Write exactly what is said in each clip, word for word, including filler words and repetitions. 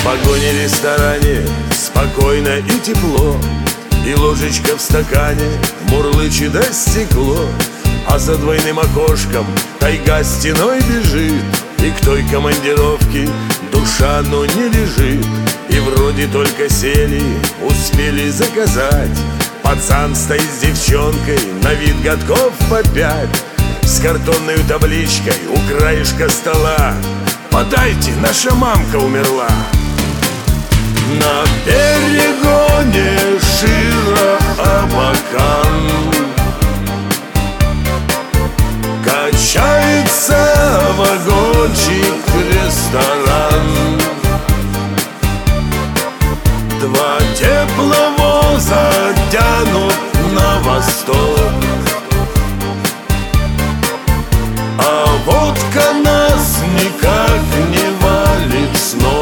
вагоне-ресторане спокойно и тепло, и ложечка в стакане мурлычет о стекло. А за двойным окошком тайга стеной бежит, и к той командировке душа, ну, не лежит. И вроде только сели, успели заказать. Пацан стоит с девчонкой, на вид годков по пять, с картонной табличкой у краешка стола: «Подайте, наша мамка умерла». На перегоне Широ-Абакан качается вагончик-ресторан. Два тепловоза тянут на восток, а водка нас никак не валит с ног.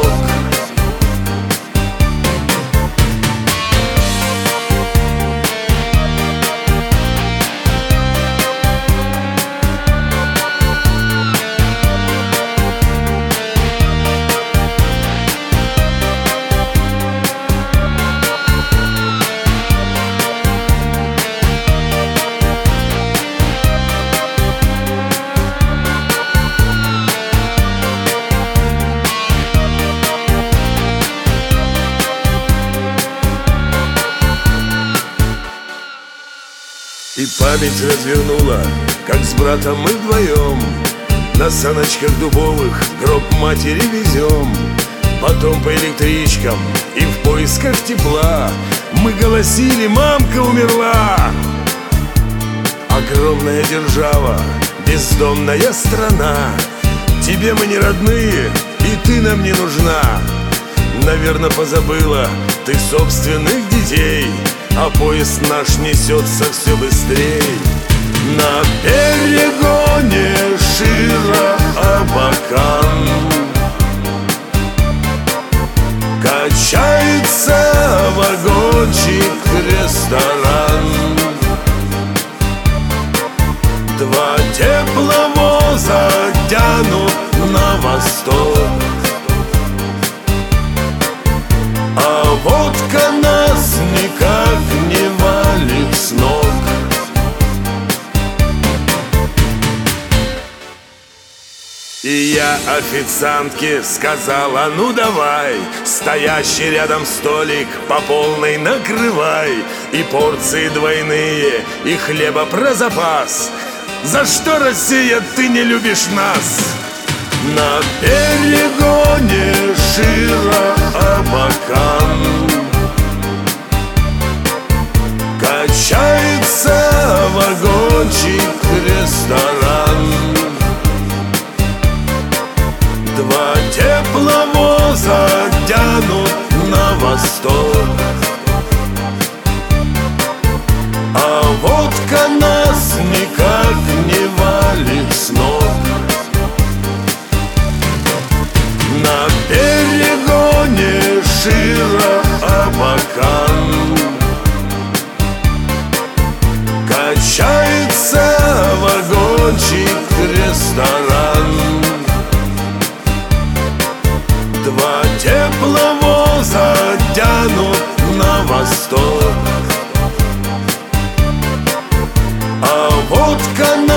И память развернула, как с братом мы вдвоем на саночках дубовых гроб матери везем. Потом по электричкам и в поисках тепла мы голосили: «Мамка умерла!» Огромная держава, бездомная страна, тебе мы не родные, и ты нам не нужна. Наверно, позабыла ты собственных детей, а поезд наш несется все быстрей. На перегоне Широ-Абакан качается вагончик-ресторан. Два тепловоза тянут на восток, а водка нас никак не валит с ног. И я официантке сказала: «Ну давай, стоящий рядом столик по полной накрывай, и порции двойные, и хлеба про запас. За что, Россия, ты не любишь нас?» На перегоне Широ-Абакан качается вагончик-ресторан. Два тепловоза тянут на восток, а водка нас никак не валит с ног. На перегоне Широ-Абакан качается вагончик-ресторан. Два тепловоза тянут на восток, а водка на